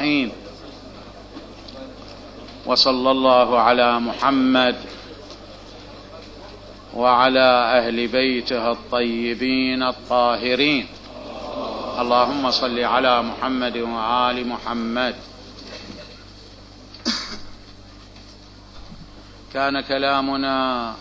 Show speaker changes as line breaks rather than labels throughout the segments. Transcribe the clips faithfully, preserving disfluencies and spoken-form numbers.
الرحيم. وصلى الله على محمد وعلى أهل بيته الطيبين الطاهرين. اللهم صل على محمد وآل محمد. كان كلامنا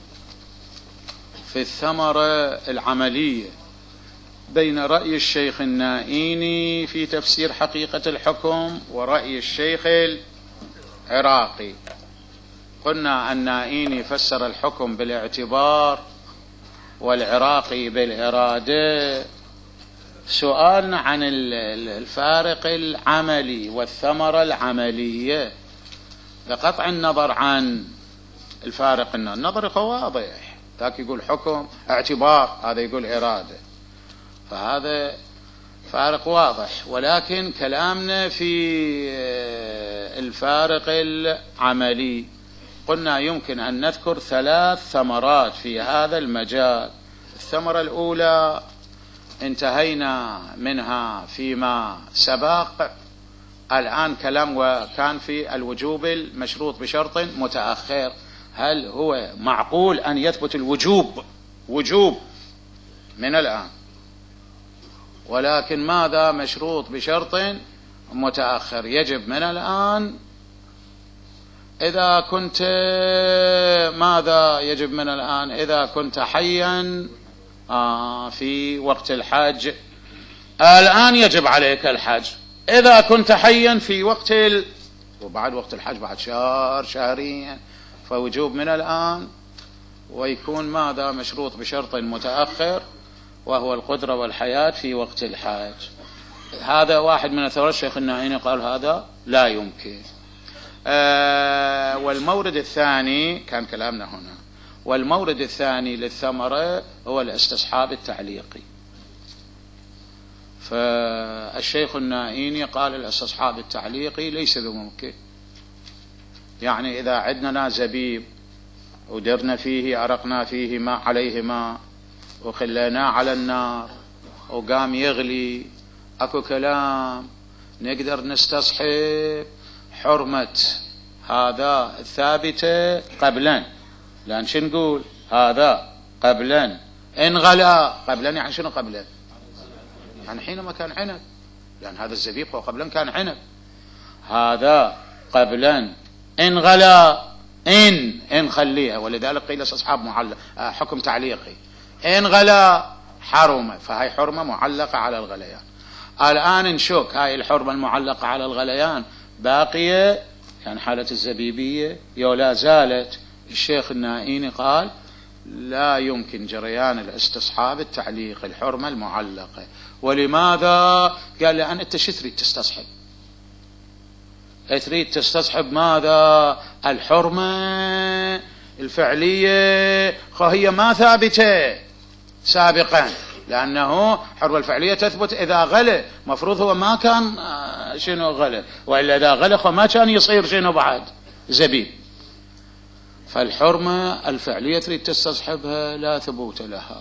في الثمرة العملية بين رأي الشيخ النائيني في تفسير حقيقة الحكم ورأي الشيخ العراقي. قلنا النائيني فسر الحكم بالاعتبار والعراقي بالإرادة. سؤالنا عن الفارق العملي والثمرة العملية بقطع النظر عن الفارق. النظر هو واضح، ذاك يقول حكم اعتبار، هذا يقول إرادة، فهذا فارق واضح. ولكن كلامنا في الفارق العملي قلنا يمكن أن نذكر ثلاث ثمرات في هذا المجال. الثمرة الأولى انتهينا منها فيما سبق. الآن كلام وكان في الوجوب المشروط بشرط متأخر. هل هو معقول أن يثبت الوجوب وجوب من الآن، ولكن ماذا مشروط بشرط متأخر؟ يجب من الآن. إذا كنت ماذا يجب من الآن؟ إذا كنت حيا آه في وقت الحج، الآن يجب عليك الحج. إذا كنت حيا في وقت ال... وبعد وقت الحج بعد شهر شهرين، فوجوب من الآن. ويكون ماذا مشروط بشرط متأخر، وهو القدرة والحياة في وقت الحج. هذا واحد من الثمرات. الشيخ النائيني قال هذا لا يمكن. آه والمورد الثاني كان كلامنا هنا، والمورد الثاني للثمرة هو الاستصحاب التعليقي. فالشيخ النائيني قال الاستصحاب التعليقي ليس بممكن. يعني إذا عدنا زبيب ودرنا فيه أرقنا فيه ما عليه ماء وخليناه على النار وقام يغلي، أكو كلام نقدر نستصحب حرمة هذا الثابتة قبلا. لأن شو نقول؟ هذا قبلا إن غلا. قبلا يعني شنو قبلا؟ يعني حينما كان عنب، لأن هذا الزبيب هو قبلا كان عنب. هذا قبلا إن غلا، إن إن خليها. ولذلك قيل استصحاب معلق حكم تعليقي. إن غلا حرمة، فهي حرمة معلقة على الغليان. الآن نشك هاي الحرمة المعلقة على الغليان باقية، يعني حالة الزبيبية يو لا زالت. الشيخ النائيني قال لا يمكن جريان الاستصحاب التعليق الحرمة المعلقة. ولماذا؟ قال لأن أنت شو تريد تستصحب؟ تريد تستصحب ماذا؟ الحرمة الفعلية، هي ما ثابتة سابقا، لأنه حرمة الفعلية تثبت إذا غلى. مفروض هو ما كان شنو غلى، وإلا إذا غلى ما كان يصير شنو بعد زبيب. فالحرمة الفعلية تريد تستصحبها لا ثبوت لها.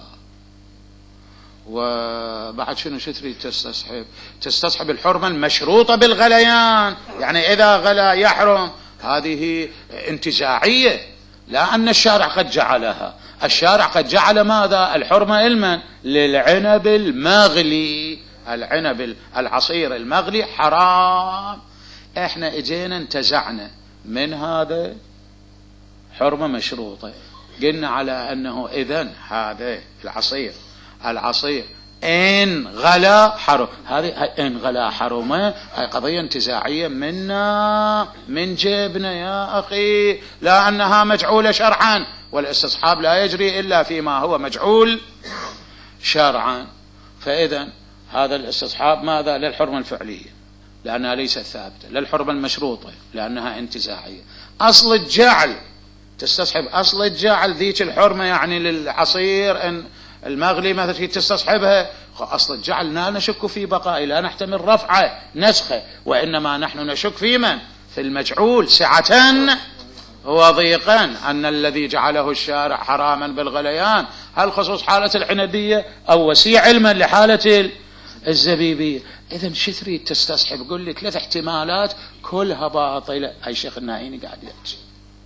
وبعد شنو شو تريد تستصحب؟ تستصحب الحرمة المشروطة بالغليان، يعني إذا غلا يحرم. هذه انتزاعية، لا أن الشارع قد جعلها. الشارع قد جعل ماذا؟ الحرمة علما للعنب المغلي. العنب العصير المغلي حرام. احنا اجينا انتزعنا من هذا حرمة مشروطة، قلنا على أنه إذن هذا العصير العصير إن غلا حرم. هذه إن غلا حرمة، هاي قضية انتزاعية منا من جيبنا يا أخي، لا أنها مجعولة شرعا. والاستصحاب لا يجري إلا فيما هو مجعول شرعا. فإذن هذا الاستصحاب ماذا؟ للحرمة الفعلية لأنها ليست ثابتة، للحرمة المشروطة لأنها انتزاعية. أصل الجعل تستصحب أصل الجعل ذيك الحرمة، يعني للعصير إن المغلي مثلا تستصحبها. أصل الجعل لا نشك في بقائه، لا نحتمل رفعه نسخه، وإنما نحن نشك في من؟ في المجعول سعة وضيقا. أن الذي جعله الشارع حراما بالغليان هل خصوص حالة العنبية أو وسيع علما لحالة الزبيبية؟ إذن شو تريد تستصحب؟ قل لي ثلاث احتمالات كلها باطلة. أي شيخ النائيني قاعد يحكي.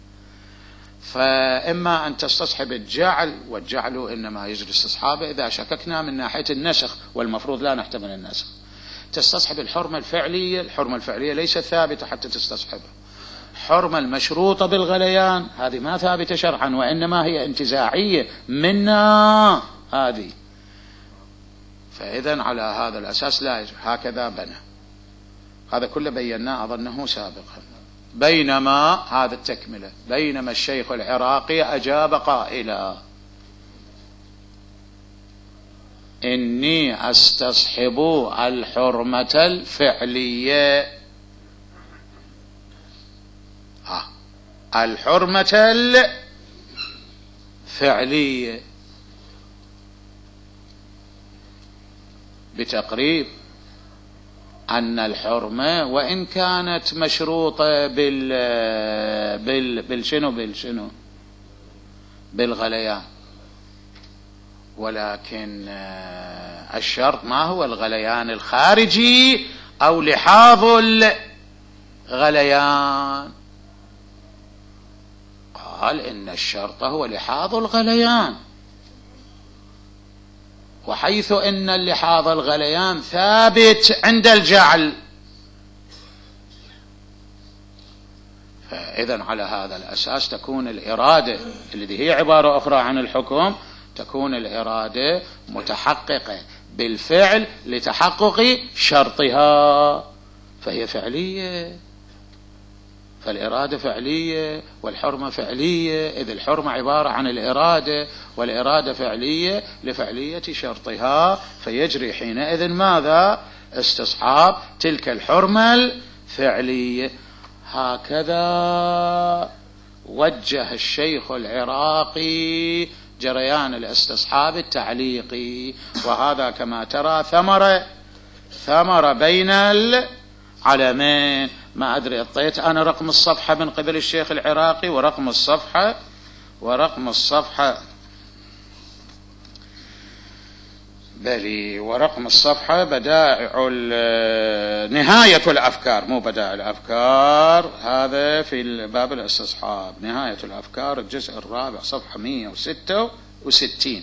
فإما أن تستصحب الجعل، والجعل إنما يجري استصحابه إذا شككنا من ناحية النسخ، والمفروض لا نحتمل النسخ. تستصحب الحرمة الفعلية، الحرمة الفعلية ليست ثابتة حتى تستصحبها. حرمة المشروطة بالغليان هذه ما ثابتة شرعا، وإنما هي انتزاعية منا هذه. فإذن على هذا الأساس لا يجب. هكذا بنى. هذا كله بيناه أظنه سابقا. بينما هذا التكملة، بينما الشيخ العراقي أجاب قائلا: إني أستصحب الحرمة الفعلية. ها الحرمة الفعلية بتقريب أن الحرمة وإن كانت مشروطة بال بال بالشنو بالشنو بالغليان، ولكن الشرط ما هو الغليان الخارجي أو لحاظ الغليان. قال إن الشرط هو لحاظ الغليان، وحيث إن اللحاظ الغليان ثابت عند الجعل، فإذن على هذا الأساس تكون الإرادة التي هي عبارة أخرى عن الحكم، تكون الإرادة متحققة بالفعل لتحقق شرطها، فهي فعلية. فالإرادة فعلية والحرمة فعلية، إذ الحرمة عبارة عن الإرادة والإرادة فعلية لفعلية شرطها، فيجري حينئذ ماذا؟ استصحاب تلك الحرمة الفعلية. هكذا وجه الشيخ العراقي جريان الاستصحاب التعليقي، وهذا كما ترى ثمرة ثمرة بين العلمين. ما أدري أعطيت أنا رقم الصفحة من قبل الشيخ العراقي، ورقم الصفحة ورقم الصفحة بلي ورقم الصفحة بدائع نهاية الأفكار، مو بدائع الأفكار، هذا في باب الاستصحاب، نهاية الأفكار الجزء الرابع صفحة مئة وستة وستين.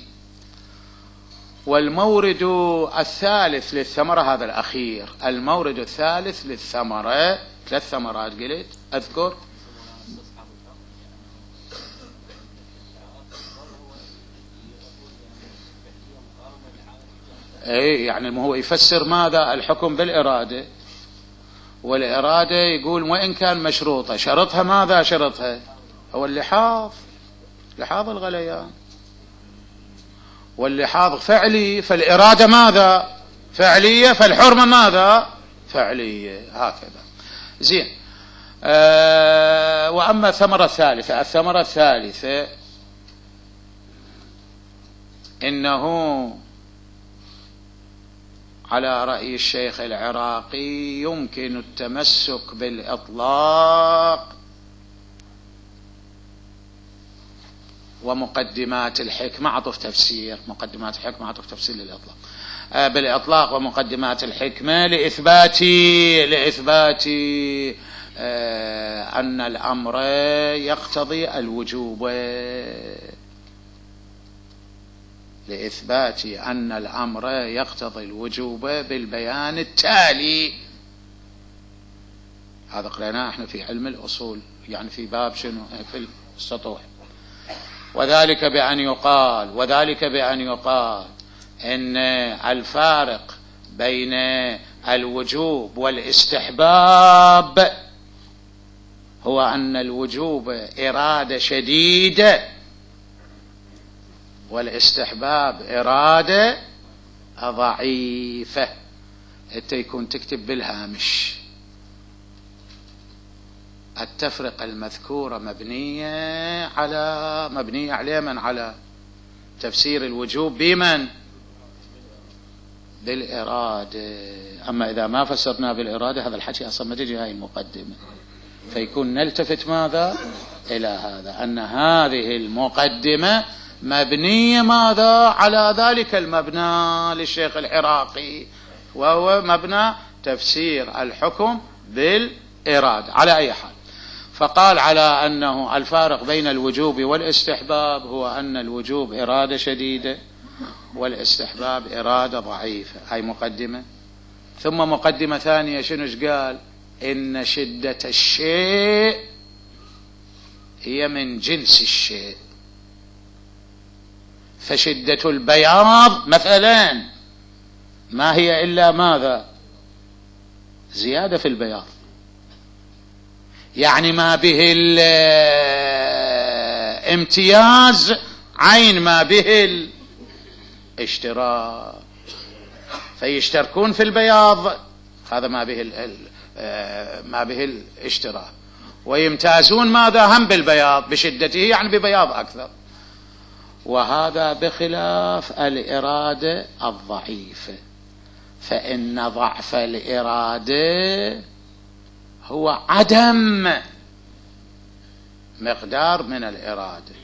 والمورد الثالث للثمرة هذا الأخير، المورد الثالث للثمرة، ثلاث ثمرات قلت أذكر. اي يعني هو يفسر ماذا؟ الحكم بالإرادة، والإرادة يقول وإن كان مشروطة، شرطها ماذا؟ شرطها هو اللحاظ، لحاظ الغليان، واللحاظ فعلي، فالإرادة ماذا؟ فعلية، فالحرمة ماذا؟ فعلية. هكذا زين. آه وأما الثمرة الثالثة، الثمرة الثالثة إنه على رأي الشيخ العراقي يمكن التمسك بالإطلاق ومقدمات الحكمة، عطف تفسير مقدمات الحكمة، عطف تفسير للإطلاق، آه بالإطلاق ومقدمات الحكمة لإثبات لإثبات آه أن الأمر يقتضي الوجوب، لإثبات أن الأمر يقتضي الوجوب بالبيان التالي. هذا قرأناه احنا في علم الأصول، يعني في باب شنو؟ في السطوح. وذلك بأن يقال وذلك بأن يقال إن الفارق بين الوجوب والاستحباب هو أن الوجوب إرادة شديدة، والاستحباب إرادة ضعيفة. انت يكون تكتب بالهامش التفرقة المذكورة مبنية على مبنية على من؟ على تفسير الوجوب بمن؟ بالإرادة. أما إذا ما فسرنا بالإرادة هذا الحكي أصلا ما تجي هاي المقدمة، فيكون نلتفت ماذا؟ إلى هذا، أن هذه المقدمة مبنية ماذا؟ على ذلك المبنى للشيخ العراقي، وهو مبنى تفسير الحكم بالإرادة على أي حال. فقال على أنه الفارق بين الوجوب والاستحباب هو أن الوجوب إرادة شديدة والاستحباب إرادة ضعيفة. هاي مقدمة. ثم مقدمة ثانية شنوش قال؟ إن شدة الشيء هي من جنس الشيء، فشدة البياض مثلا ما هي إلا ماذا؟ زيادة في البياض، يعني ما به الامتياز عين ما به الاشتراك، فيشتركون في البياض، هذا ما به ما به الاشتراك، ويمتازون ماذا؟ هم بالبياض بشدته، يعني ببياض أكثر. وهذا بخلاف الإرادة الضعيفة، فإن ضعف الإرادة هو عدم مقدار من الإرادة،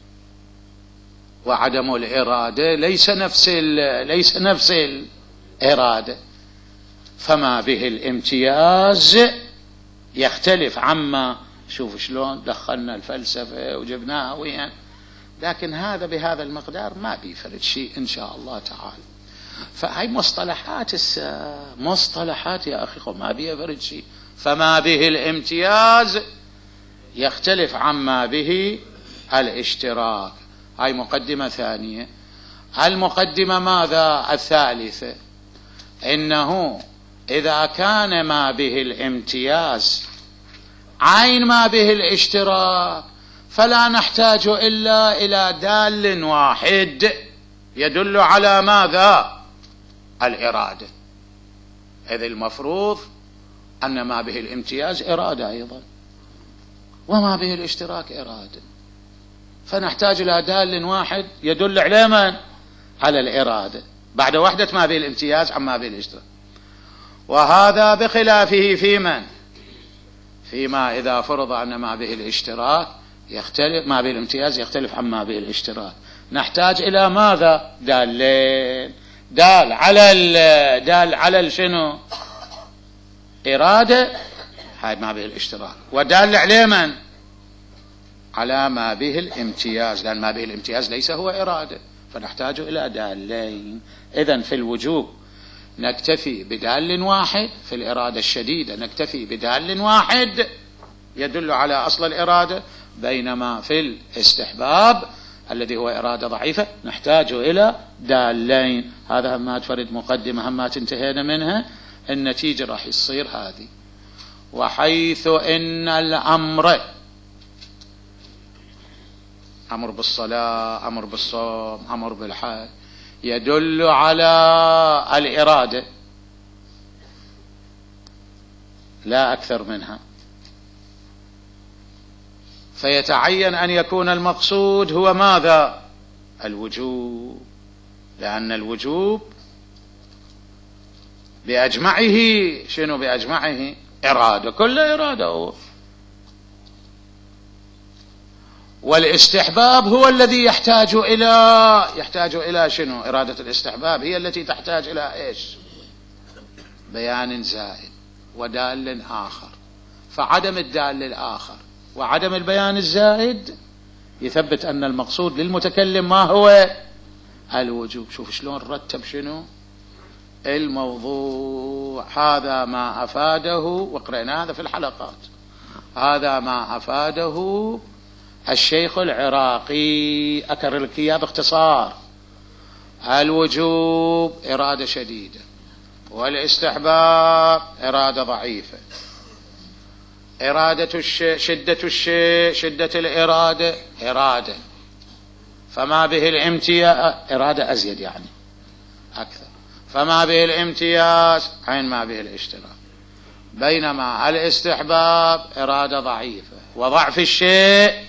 وعدم الإرادة ليس نفس ليس نفس الإرادة، فما به الامتياز يختلف عما، شوف شلون دخلنا الفلسفة وجبناها وين، لكن هذا بهذا المقدار ما بيفرد شيء إن شاء الله تعالى. فهي مصطلحات مصطلحات يا أخي، ما بيفرد شيء. فما به الامتياز يختلف عما به الاشتراك. هاي مقدمة ثانية. المقدمة ماذا؟ الثالثة، إنه إذا كان ما به الامتياز عين ما به الاشتراك فلا نحتاج إلا إلى دال واحد يدل على ماذا؟ الإرادة. إذ المفروض أن ما به الامتياز إرادة أيضا، وما به الاشتراك إرادة، فنحتاج إلى دال واحد يدل على من؟ على الإرادة، بعد وحدة ما به الامتياز عن ما به الاشتراك. وهذا بخلافه في من؟ فيما إذا فرض أن ما به الاشتراك يختلف، ما به الامتياز يختلف عن ما به الاشتراك، نحتاج إلى ماذا؟ دالين، دال على دال على شنو؟ إرادة، هاي ما به الاشتراك، ودال على من؟ على ما به الامتياز، لأن ما به الامتياز ليس هو إرادة، فنحتاج إلى دالين. إذن في الوجوب نكتفي بدال واحد، في الإرادة الشديدة نكتفي بدال واحد يدل على أصل الإرادة، بينما في الاستحباب الذي هو إرادة ضعيفة نحتاج إلى دالين. هذا هم ما تفرد مقدمة، هم ما تنتهينا منها، النتيجة راح يصير هذه. وحيث إن الأمر أمر بالصلاة، أمر بالصوم، أمر بالحج يدل على الإرادة لا أكثر منها، فيتعين أن يكون المقصود هو ماذا؟ الوجوب، لأن الوجوب بأجمعه شنو؟ بأجمعه إرادة، كل إرادة هو. والاستحباب هو الذي يحتاج إلى يحتاج إلى شنو؟ إرادة الاستحباب هي التي تحتاج إلى إيش؟ بيان زائد ودال آخر. فعدم الدال الآخر وعدم البيان الزائد يثبت أن المقصود للمتكلم ما هو؟ الوجوب. شوف شلون رتب شنو الموضوع. هذا ما أفاده، وقرأنا هذا في الحلقات، هذا ما أفاده الشيخ العراقي، أكرر لك إياه باختصار. الوجوب إرادة شديدة، والاستحباب إرادة ضعيفة. إرادة الشيء، شدة الشيء، شدة الإرادة إرادة، فما به الامتياز إرادة أزيد يعني أكثر، فما به الامتياز عين ما به الاشتراك. بينما الاستحباب إرادة ضعيفة، وضعف الشيء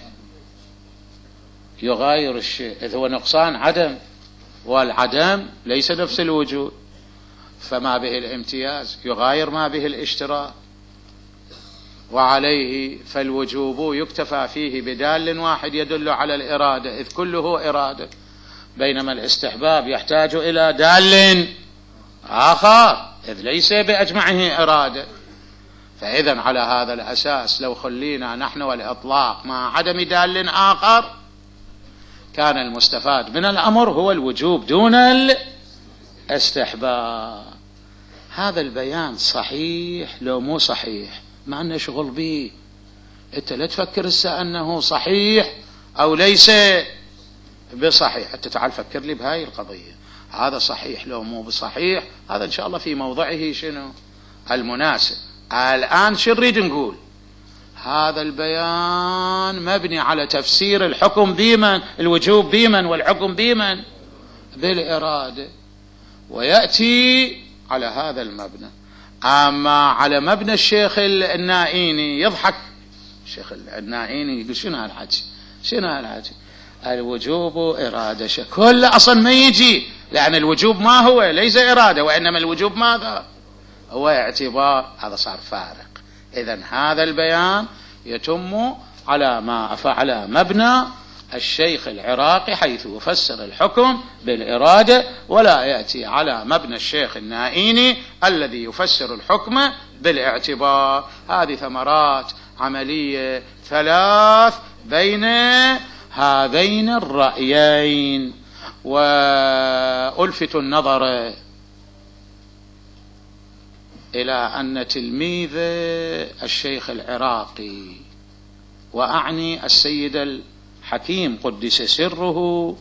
يغاير الشيء، إذ هو نقصان عدم، والعدم ليس نفس الوجود، فما به الامتياز يغاير ما به الاشتراك. وعليه فالوجوب يكتفى فيه بدال واحد يدل على الإرادة، إذ كله إرادة، بينما الاستحباب يحتاج إلى دال آخر إذ ليس بأجمعه إرادة. فإذا على هذا الأساس لو خلينا نحن والإطلاق مع عدم دال آخر كان المستفاد من الأمر هو الوجوب دون الاستحباب. هذا البيان صحيح لو مو صحيح ما عندنا شغل به. أنت لا تفكر هسه أنه صحيح أو ليس بصحيح، أنت تعال فكر لي بهاي القضية، هذا صحيح لو مو بصحيح. هذا إن شاء الله في موضعه شنو المناسب. الآن شو نريد نقول؟ هذا البيان مبني على تفسير الحكم بمن، الوجوب بمن والحكم بمن، بالإرادة، ويأتي على هذا المبنى. أما على مبنى الشيخ النائيني يضحك الشيخ النائيني يقول شنو هالحكي، شنو هالحكي، الوجوب إرادة. كل أصلا ما يجي، لأن الوجوب ما هو ليس إرادة، وإنما الوجوب ماذا هو اعتبار. هذا صار فارق. إذن هذا البيان يتم على ما على مبنى الشيخ العراقي حيث يفسر الحكم بالإرادة، ولا يأتي على مبنى الشيخ النائيني الذي يفسر الحكم بالاعتبار. هذه ثمرات عملية ثلاث بين هذين الرأيين. وألفت النظر إلى أن تلميذ الشيخ العراقي، وأعني السيد الحكيم قدس سره،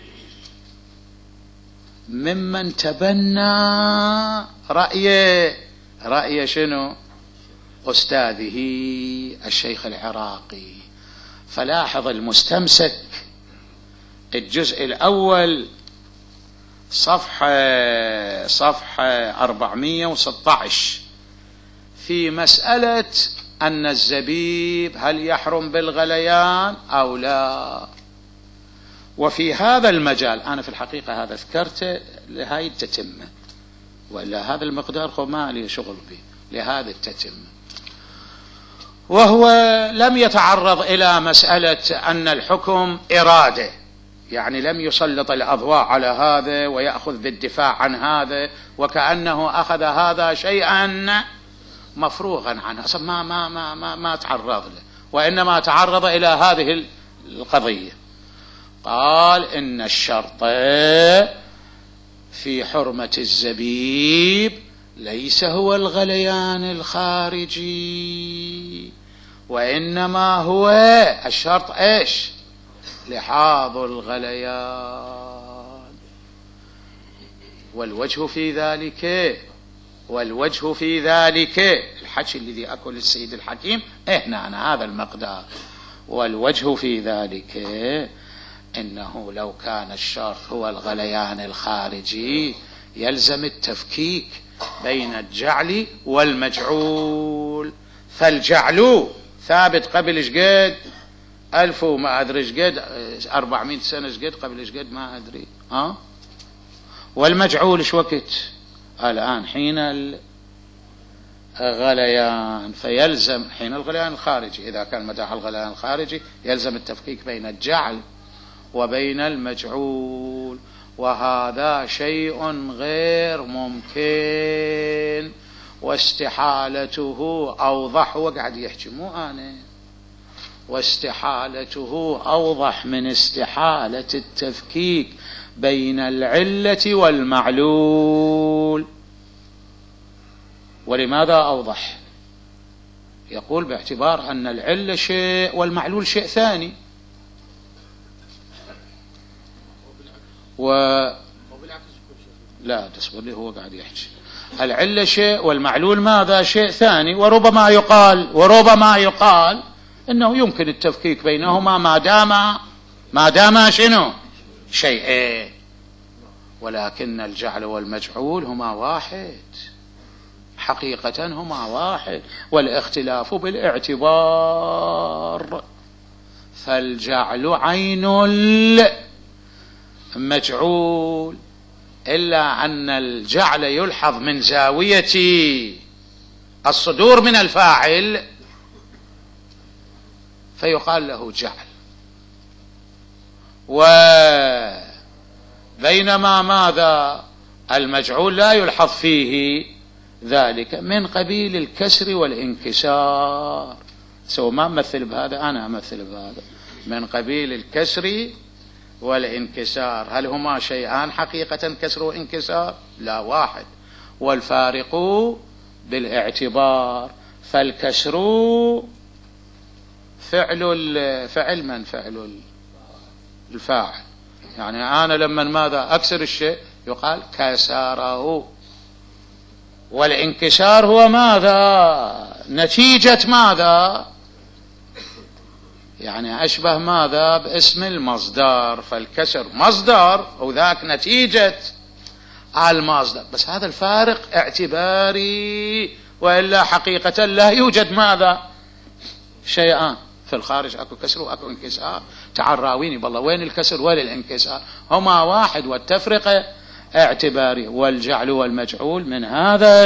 ممن تبنى رأي رأي شنو أستاذه الشيخ العراقي. فلاحظ المستمسك الجزء الأول صفحة صفحة أربعمائة وستة عشر في مسألة أن الزبيب هل يحرم بالغليان أو لا. وفي هذا المجال أنا في الحقيقة هذا ذكرته لهذه التتمة، وإلا هذا المقدار هو ما لي شغل به لهذه التتمة. وهو لم يتعرض إلى مسألة أن الحكم إرادة، يعني لم يسلط الأضواء على هذا ويأخذ بالدفاع عن هذا وكأنه أخذ هذا شيئا مفروغا عنه. أصلا ما ما ما ما, ما تعرض له، وإنما تعرض إلى هذه القضية. قال إن الشرط في حرمة الزبيب ليس هو الغليان الخارجي، وإنما هو الشرط إيش؟ لحاظ الغليان. والوجه في ذلك والوجه في ذلك الحكي الذي أكل السيد الحكيم هنا أنا هذا المقدار. والوجه في ذلك إنه لو كان الشرط هو الغليان الخارجي يلزم التفكيك بين الجعل والمجعول. فالجعل ثابت قبل شقد ألف وما أدري شقد أربعمائة سنة شقد قبل شقد ما أدري ها. والمجعول ايش وقت الآن حين الغليان، فيلزم حين الغليان الخارجي. إذا كان مداح الغليان الخارجي يلزم التفكيك بين الجعل وبين المجعول، وهذا شيء غير ممكن واستحالته أوضح. وقعد يحكي مو أنا، واستحالته أوضح من استحالة التفكيك بين العلة والمعلول. ولماذا أوضح؟ يقول باعتبار أن العلة شيء والمعلول شيء ثاني. و لا تصبر لي، هو قاعد يحكي العلة شيء والمعلول ماذا شيء ثاني. وربما يقال وربما يقال إنه يمكن التفكيك بينهما ما دام ما دام شنو شيئين، ولكن الجعل والمجعول هما واحد حقيقة، هما واحد، والاختلاف بالاعتبار. فالجعل عين المجعول، إلا أن الجعل يلحظ من زاوية الصدور من الفاعل فيقال له جعل. وبينما ماذا المجعول لا يلحظ فيه ذلك من قبيل الكسر والانكسار. سو ما أمثل بهذا، أنا أمثل بهذا. من قبيل الكسر والانكسار، هل هما شيئان حقيقة كسر وانكسار؟ لا، واحد. والفارق بالاعتبار. فالكسر فعل فعل من فعل الفاعل، يعني أنا لما ماذا أكسر الشيء يقال كسره. والانكسار هو ماذا؟ نتيجة ماذا؟ يعني أشبه ماذا؟ باسم المصدر. فالكسر مصدر وذاك نتيجة المصدر، بس هذا الفارق اعتباري، وإلا حقيقة لا يوجد ماذا؟ شيئان في الخارج، أكو كسر وأكو انكسار. تعال راويني بالله وين الكسر وين الانكسار؟ هما واحد، والتفرقة اعتباري. والجعل والمجعول من هذا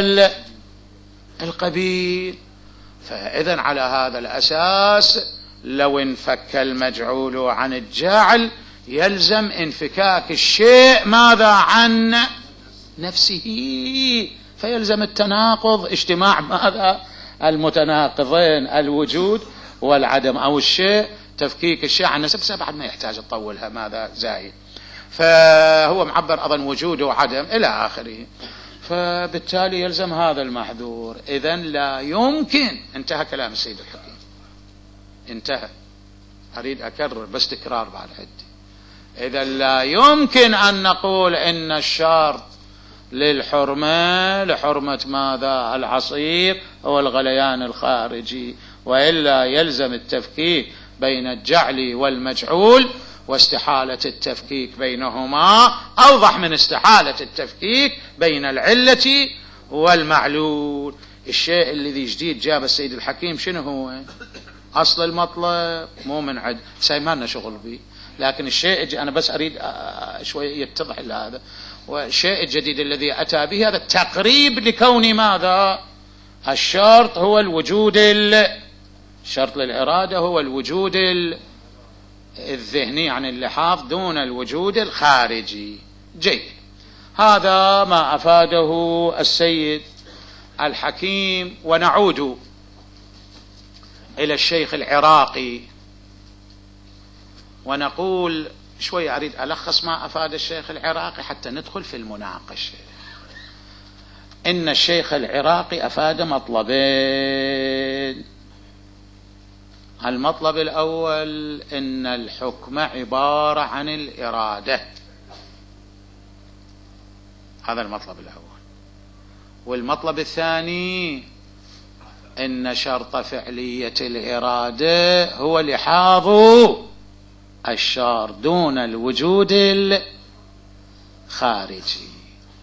القبيل. فإذن على هذا الأساس لو انفك المجعول عن الجعل يلزم انفكاك الشيء ماذا؟ عن نفسه. فيلزم التناقض، اجتماع ماذا؟ المتناقضين، الوجود والعدم، أو الشيء تفكيك الشيء عن نفسه. بس بعد ما يحتاج تطولها ماذا زايد. فهو معبر أظن وجود وعدم إلى آخره. فبالتالي يلزم هذا المحذور. إذن لا يمكن، انتهى كلام السيد الحكيم، انتهى. أريد أكرر بس تكرار بعد عدي. إذن لا يمكن أن نقول إن الشرط للحرمة لحرمة ماذا؟ العصير هو الغليان الخارجي، وإلا يلزم التفكيك بين الجعل والمجعول، واستحالة التفكيك بينهما أوضح من استحالة التفكيك بين العلة والمعلول. الشيء الذي جديد جاب السيد الحكيم شنو هو؟ أصل المطلب مو من عد سيماننا شغل به، لكن الشيء أنا بس أريد شوية يتضح هذا. والشيء الجديد الذي أتى به هذا التقريب لكون ماذا؟ الشرط هو الوجود، الشرط للإرادة هو الوجود الذهني عن اللحاظ دون الوجود الخارجي. جيد، هذا ما أفاده السيد الحكيم. ونعود إلى الشيخ العراقي ونقول شوي، أريد ألخص ما أفاد الشيخ العراقي حتى ندخل في المناقشة. إن الشيخ العراقي أفاد مطلبين. المطلب الأول إن الحكم عبارة عن الإرادة، هذا المطلب الأول. والمطلب الثاني إن شرط فعلية الإرادة هو لحاظ الشار دون الوجود الخارجي.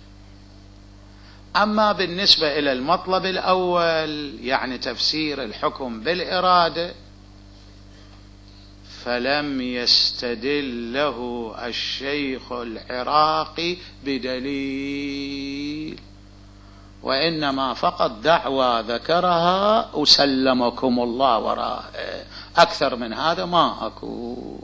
أما بالنسبة إلى المطلب الأول يعني تفسير الحكم بالإرادة، فلم يستدل له الشيخ العراقي بدليل، وإنما فقط دعوى ذكرها وسلمكم الله وراء، أكثر من هذا ما أكو.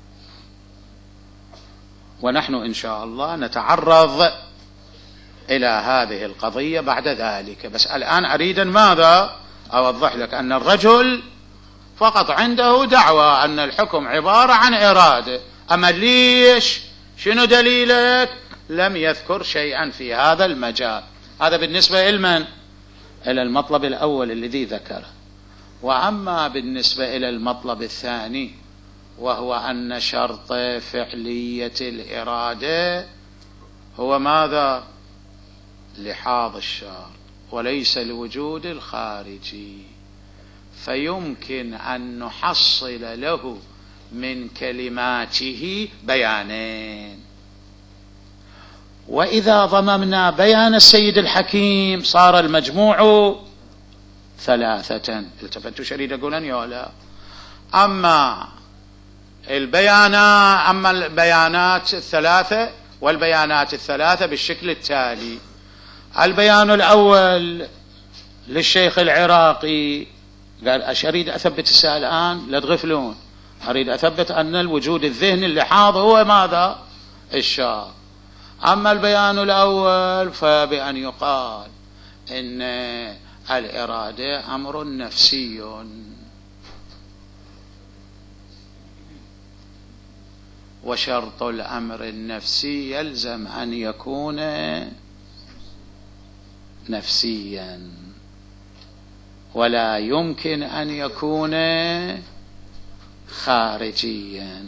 ونحن إن شاء الله نتعرض إلى هذه القضية بعد ذلك. بس الآن أريد ماذا؟ أوضح لك أن الرجل فقط عنده دعوى أن الحكم عبارة عن إرادة. أما ليش؟ شنو دليلك؟ لم يذكر شيئا في هذا المجال. هذا بالنسبة إلمن؟ إلى المطلب الأول الذي ذكره. وأما بالنسبة إلى المطلب الثاني وهو أن شرط فعلية الإرادة هو ماذا؟ لحاظ الشرط وليس الوجود الخارجي، فيمكن أن نحصل له من كلماته بيانين. وإذا ضممنا بيان السيد الحكيم صار المجموع ثلاثة. التفتوا شريد أقولن يا لا؟ أما البيانات أما البيانات الثلاثة والبيانات الثلاثة بالشكل التالي. البيان الأول للشيخ العراقي قال أريد أثبت الساعة الآن لا تغفلون، أريد أثبت أن الوجود الذهني اللحاظ هو ماذا؟ الشار. أما البيان الأول فبأن يقال إن الإرادة أمر نفسي، وشرط الأمر النفسي يلزم أن يكون نفسيا، ولا يمكن أن يكون خارجيا،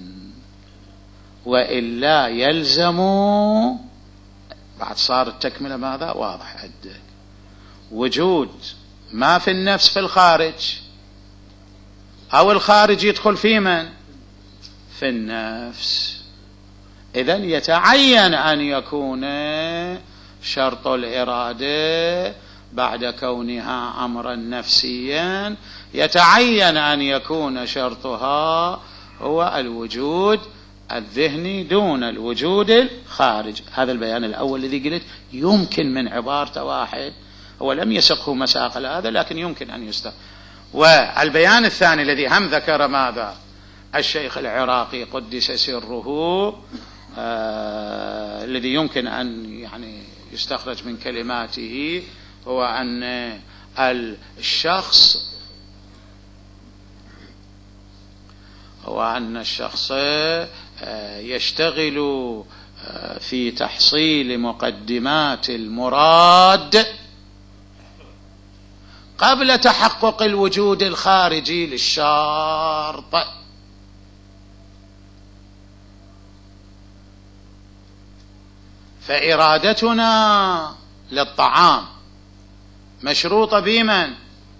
وإلا يلزم. بعد صار التكملة ماذا واضح عندك، وجود ما في النفس في الخارج، أو الخارج يدخل في من؟ في النفس. إذن يتعين أن يكون شرط الإرادة بعد كونها أمرا نفسيا، يتعين أن يكون شرطها هو الوجود الذهني دون الوجود الخارج. هذا البيان الأول الذي قلت يمكن من عبارة واحد، هو لم يسقه مساق هذا لكن يمكن أن يستقل. والبيان الثاني الذي هم ذكر ماذا الشيخ العراقي قدس سره، آه الذي يمكن أن يعني يستخرج من كلماته، هو أن الشخص هو أن الشخص يشتغل في تحصيل مقدمات المراد قبل تحقق الوجود الخارجي للشرط. فإرادتنا للطعام مشروطة بمن؟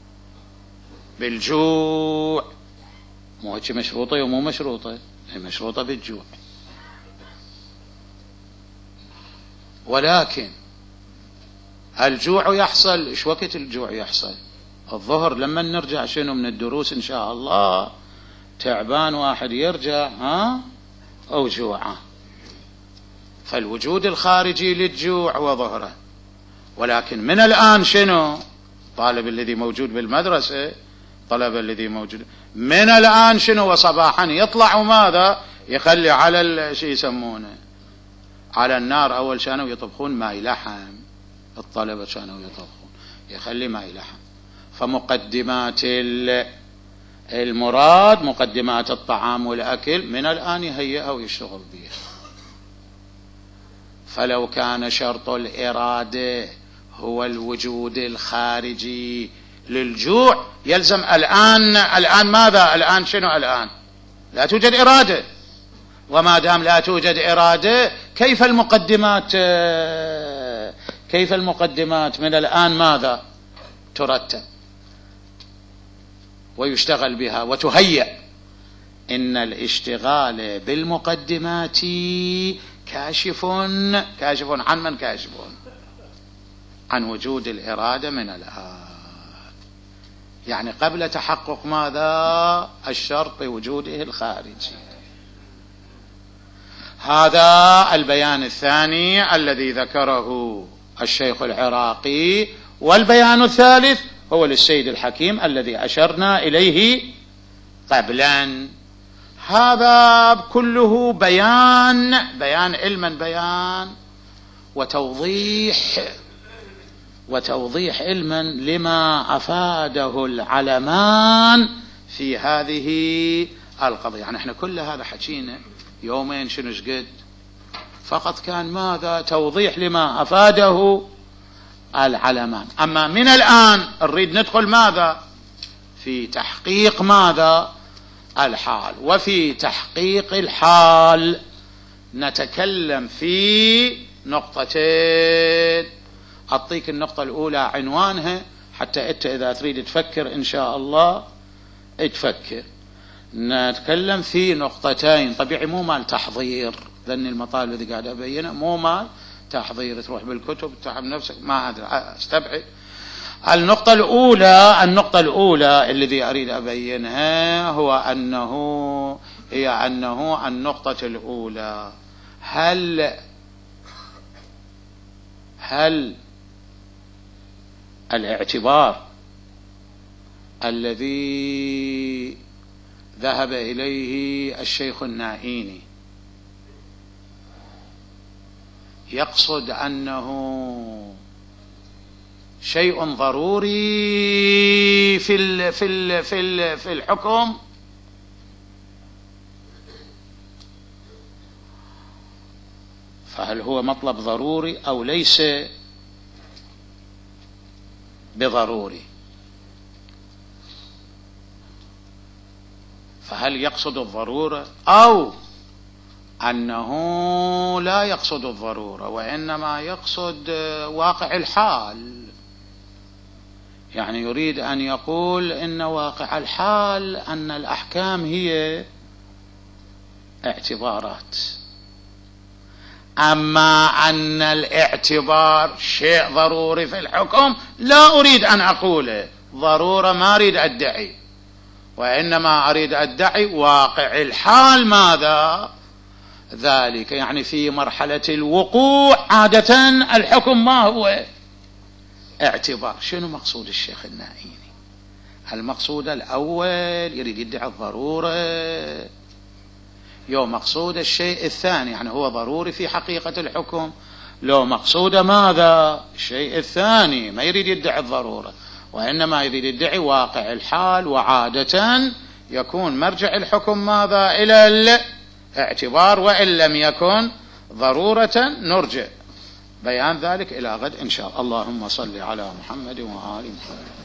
بالجوع. مو هيك مشروطة ومو مشروطة، هي مشروطة بالجوع. ولكن الجوع يحصل ايش وقت الجوع يحصل؟ الظهر لما نرجع شنو من الدروس ان شاء الله، تعبان واحد يرجع ها او جوعان. فالوجود الخارجي للجوع وظهره. ولكن من الآن شنو؟ طالب الذي موجود بالمدرسة، طلب الذي موجود من الآن شنو؟ وصباحا يطلع وماذا يخلي على شيء يسمونه على النار. أول كانوا يطبخون ماء لحم، الطلبة كانوا يطبخون يخلي ماء لحم. فمقدمات المراد مقدمات الطعام والأكل من الآن يهيئها ويشتغل بها. فلو كان شرط الإرادة هو الوجود الخارجي للجوع يلزم الآن الآن ماذا؟ الآن شنو؟ الآن لا توجد إرادة، وما دام لا توجد إرادة كيف المقدمات كيف المقدمات من الآن ماذا ترتب ويشتغل بها وتهيأ؟ إن الاشتغال بالمقدمات كاشف كاشف عن من؟ كاشف عن وجود الإرادة من الآن، يعني قبل تحقق ماذا؟ الشرط بوجوده الخارجي. هذا البيان الثاني الذي ذكره الشيخ العراقي. والبيان الثالث هو للسيد الحكيم الذي أشرنا إليه قبلا. هذا كله بيان بيان علما بيان وتوضيح وتوضيح علما لما أفاده العلمان في هذه القضية. يعني احنا كل هذا حكينا يومين شنو شقد، فقط كان ماذا؟ توضيح لما أفاده العلمان. أما من الآن نريد ندخل ماذا؟ في تحقيق ماذا؟ الحال. وفي تحقيق الحال نتكلم في نقطتين. أعطيك النقطة الأولى عنوانها حتى أنت إذا تريد تفكر إن شاء الله تفكر. نتكلم في نقطتين. طبيعي مو مال تحضير، لأن المطالب الذي قاعد أبينه مو مال تحضير تروح بالكتب تتعب نفسك، ما أدري استبعد. النقطة الأولى النقطة الأولى الذي أريد أبينها هو أنه هي أنه النقطة الأولى هل هل الاعتبار الذي ذهب إليه الشيخ النائيني يقصد أنه شيء ضروري في ال في ال في ال في الحكم، فهل هو مطلب ضروري أو ليس بضروري؟ فهل يقصد الضرورة أو أنه لا يقصد الضرورة وإنما يقصد واقع الحال؟ يعني يريد أن يقول إن واقع الحال أن الأحكام هي اعتبارات، أما أن الاعتبار شيء ضروري في الحكم لا أريد أن أقوله ضرورة، ما أريد أدعي، وإنما أريد أدعي واقع الحال ماذا ذلك. يعني في مرحلة الوقوع عادة الحكم ما هو اعتبار. شنو مقصود الشيخ النائيني؟ المقصود الأول يريد يدعي الضرورة، يو مقصود الشيء الثاني يعني هو ضروري في حقيقة الحكم، لو مقصود ماذا الشيء الثاني، ما يريد يدعي الضرورة وإنما يريد يدعي واقع الحال، وعادة يكون مرجع الحكم ماذا إلى الاعتبار، وإن لم يكن ضرورة نرجع بيان ذلك إلى غد إن شاء الله. اللهم صل على محمد وآل محمد.